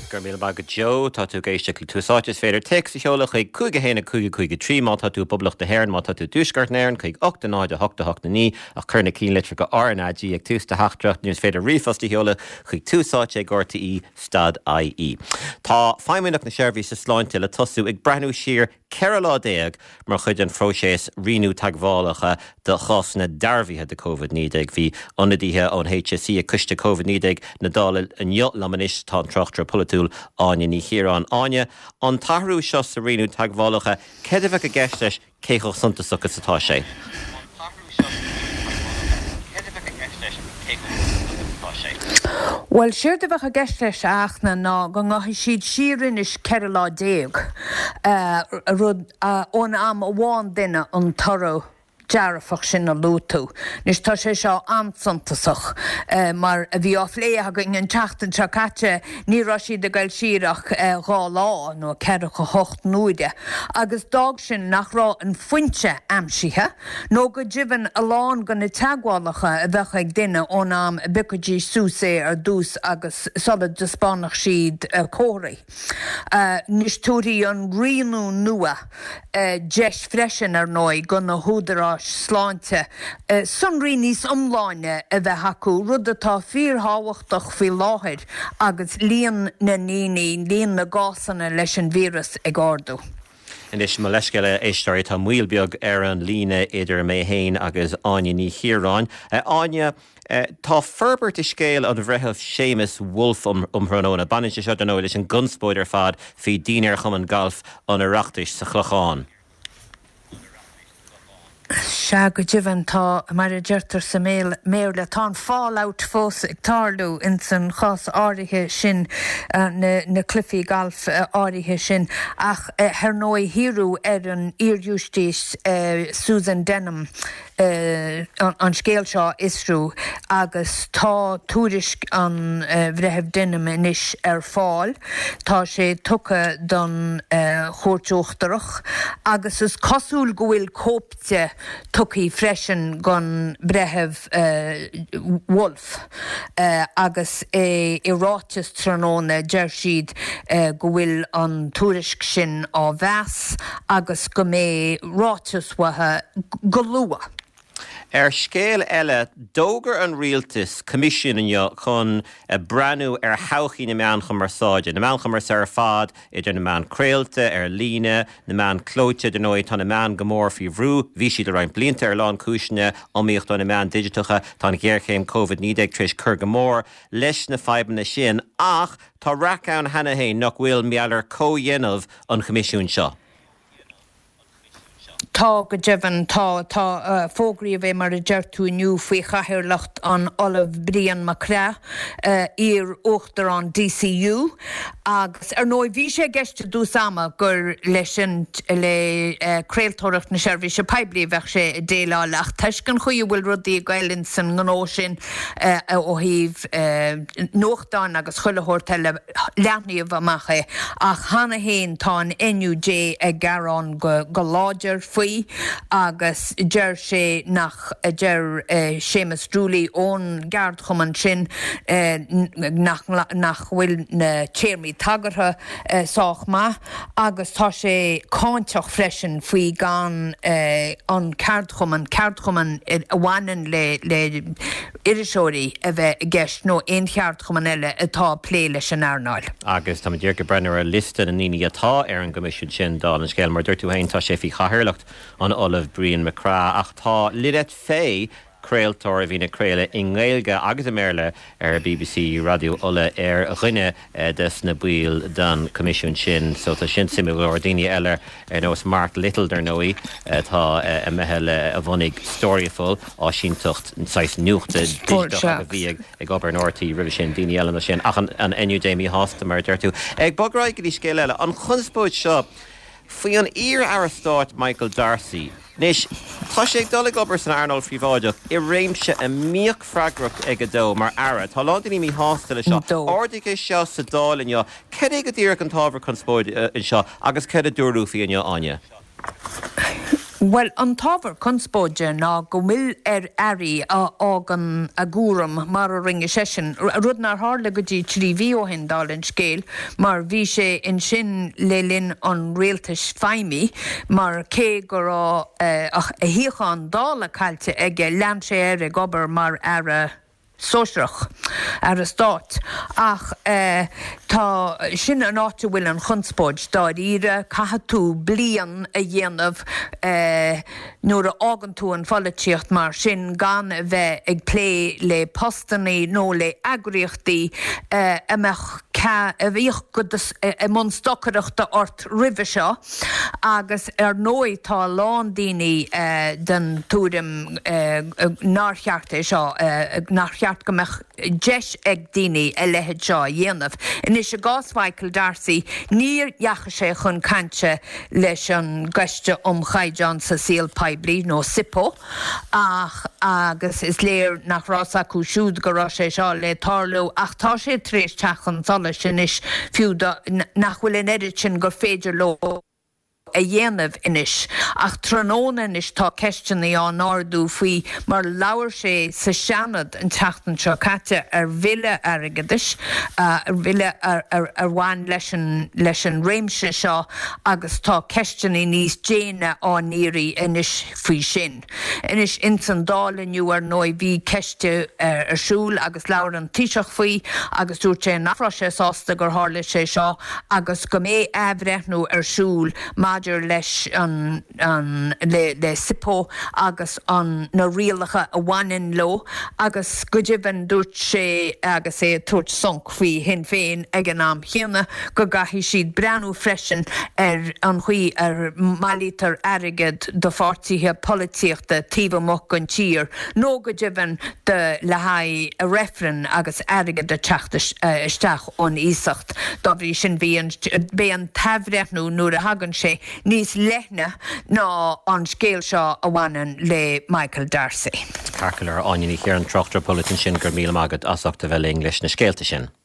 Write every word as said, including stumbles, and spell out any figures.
gur mí bag Joe tá tú géiste túsáis féidir text i cheola chuig cúige héna cúige cúige trí má tá tú bublach de héir má tá tú dúsgart néirn chuig ochta náid a hochta hochta ní a churna cí litre go R N A G ag tústa heachtracht níos féidir rifast i cheola chuig túsáid ag orta í stad I E. Tá feimimiach na seirbhí sa sláinte le tosú ag breanú siar Kerala déag mar chud an fróséis rinú taghálacha de chos na darbhíthe de COVID nídeag hí onadíthe ón H S C a cuiste COVID nídeag na dála an jot lamanis tá trochtra pulatúil áine ní hiarán áine an tahrú seo sa rinú taghálacha cedh a gceiste céchoch santa suchas atá sé. Well, siúr de bheith a gceist leis aachna ná go ngathaí siad siarann is Kerala déag rud ón am bháin duine an toró dearafach sin na lútú. Nis tá sé seo ansantasach mar a bhí áfléathe go an teachtain se caite ní ra siad a gail siarach gá lá nó ceadach go hocht núide. Agus dag sin nach rá an fointe amsithe, nó go dibhann a lán go na teaghálacha a bheith ag duine ón am bicodí súsé ar dús agus solid dispánach siad córaí. Nis túirí an rianú nua deis freisin ar nói go na húdará sláinte. Sunrí níos omláine a bheith hacu rud atá fíortháhachtach fí láthir agus líon na níní líon na gásanna leis an vírus ag ardú. And is má leisceile éisteir tá muilbeag ar an líne idir mé héin agus áine ní hiarán. Áine tá ferbert i scéal an bhreitheh Seamus Wolf umthróna banisiste seo don leis an gunspóidir fad fí dínar chum an galf an ireachtais sa chluchán. Se go dibhann tá mar a deirtar sa méle tá fallout fós ag tarlú in san chás áirithe sin na, na clufií galf áirithe sin ach her nói hiú ar an iarústíos Susan Denham Uh, an, an scéal seo isrú agus tá túris an uh, bhreitheh duine inis ar fáil, tá sé tucha don uh, chóirteochtarach agus is cosúil go bhfuil cópte tuchaí freisin gon breitheamh uh, Wolf uh, agus é i ráiteas tróna deir siad uh, go bhfuil an túrisc sin á bheas agus go mé ráiteas wathe go lua. Er scéal eile dógar an rialtas comisiúnne chun a breanú ar hauchaí na meancha mar sáide. Na meancha mar ar fad idir na mean créalte ar líne, na mean clóite den óid tá na mean gomór fi bhrú, bhí siad a rain blianta ar lán cúisne omíocht na mean digitacha tá na ggéirchéim COVID nídeag tris cur gomór leis na feibanna sin ach tá racán hena héin nach bhfuil meallar códhéanamh an comisiún seo. Tá go dibhann tá tá fógraí a bheith mar a deirtú nniu faoi chathaoirleacht an Olive Brian Macra ar uachtar an D C U agus ar nói bhí sé gceiste dús ama gur leis an le créaltóireacht na seirbhí se peblií bheith sé déálaach teis gan chuí bhfuil rudaí gailinn san gná sin ó híh nóachtáin agus chuilethirta le leanaíomh amachcha ach chana héin tá an N U J ag garrán go láidir faoi agus deir sé nach deir Seamus Drúlí ón gard chuman sin nach bhfuil na téirmí tagartha sách ma agus tá sé cáinteach freisin faoi gan an card chuman card chuman a bhhaineann le le iriseoirí a bheith gceist nó aon cheart chuman eile atá plé leis an airnáil. Agus tá dtíir go brenn ar lista na níní atá ar an gomisiún sin dá an scéal mar dúirtú hain tá sé fí chathaoirleacht an Olive Brian Macra ach tá lidet fé créaltóir hí na créile i nGaeilge agus a méle ar B B C radio ola ar rinne des na buil den comisiún sin so tá sin simú daoine eile ar nós Mark Little der nóí tá a mehel a bhonnig storiafol á sin tucht sais nuachta a bhí ag obair an ortaí rih sin daine eile na sin ach an N U J mí hásta mar deirtú. Ag bograid go dtí scéal eile an chunspóid seo faoi an ír Arastáit Michael Darcy. Nis, tá sé ag dola gobar san Arnold Fríomháideach i réimse a míoch freagracht ag a dó mar ara. Tá ládaí mí hásta le seo. Ordaigh seo sa dálainn seo. Cad é go dtír an tábhar chun spóid in seo agus cad a dúrú faoin seo aine? Well, an tábhar conspóide ná go bhfuil ar airí ágan a gúram mar a ringe sesin. Rud nar hála go dtí trí bhí ó hin dálinn scéal, mar bhí sé in sin le linn an réaltas feimí, mar cé go rá ach a híocháin dála cailte ige lean sé ar ag obair mar ar a sóiseach ar a stát. Ach uh, tá sin an áte bhfuil an chunspóid dá ire caithe tú blian a dhéanamh uh, nuair a ágan tú an follatíocht mar sin gan a bheith ag plé le postannaí nó le agriochtaí uh, amach ca a bhíoch go i món stocariachta ort ribhe seo agus ar nói tá lán daoine uh, den túrim uh, nátheartta seo uh, nátheartta gomach deis ag daoine a lehead seo dhéanamh. Inis a gásmhaicil Darcy níor dheacha sé chun cainte leis an gaiste um Chaideán sa síl Paiblí nó Sipo ach agus is léir nach rása acu siúd go rá sé seo le tarlú ach tá sé tréis teachan sola sin is fiú nach bhfuil in edit sin gur féidir lo a dhéanamh inis. Ach tróna is tá ceistinaí an ardú faoi mar labhair sé sa seanad an teachtan seo caite ar bhile airgeadis, uh, ar bhile ar, ar, ar bhain leis an, leis an réimse seo agus tá ceistinaí níos déine an íri inis faoi sin. Inis insan dálaniu ar nói bhí ceiste uh, ar siúl agus labhair an tíiseach faoi agus dúirt sé nafra sé sásta gur hála sé seo agus go mé éibhreithnú ar siúl Maidir leis an, an le, le Sipo agus an na rialacha a bhaineann lo agus go dibhan dúirt sé agus é tuairt sonc faoi hin féin ag an am chéanna go gaithí siad breanú freisin ar an chuí ar mailítar airgid do fáirtíthe polítíochta tíomh moc an tír nó go dibhan de le haid a referen agus airgid a teachta isteach ón ísacht. Dá bhí sin bhí an taimhreithnú nuair a hagann sé níos lethne ná an scéal seo a bhaineann le Michael Darcy. Carcalar áinín chéar an trochtar politin sin gur míle agad asachta bheith English na scéalta sin.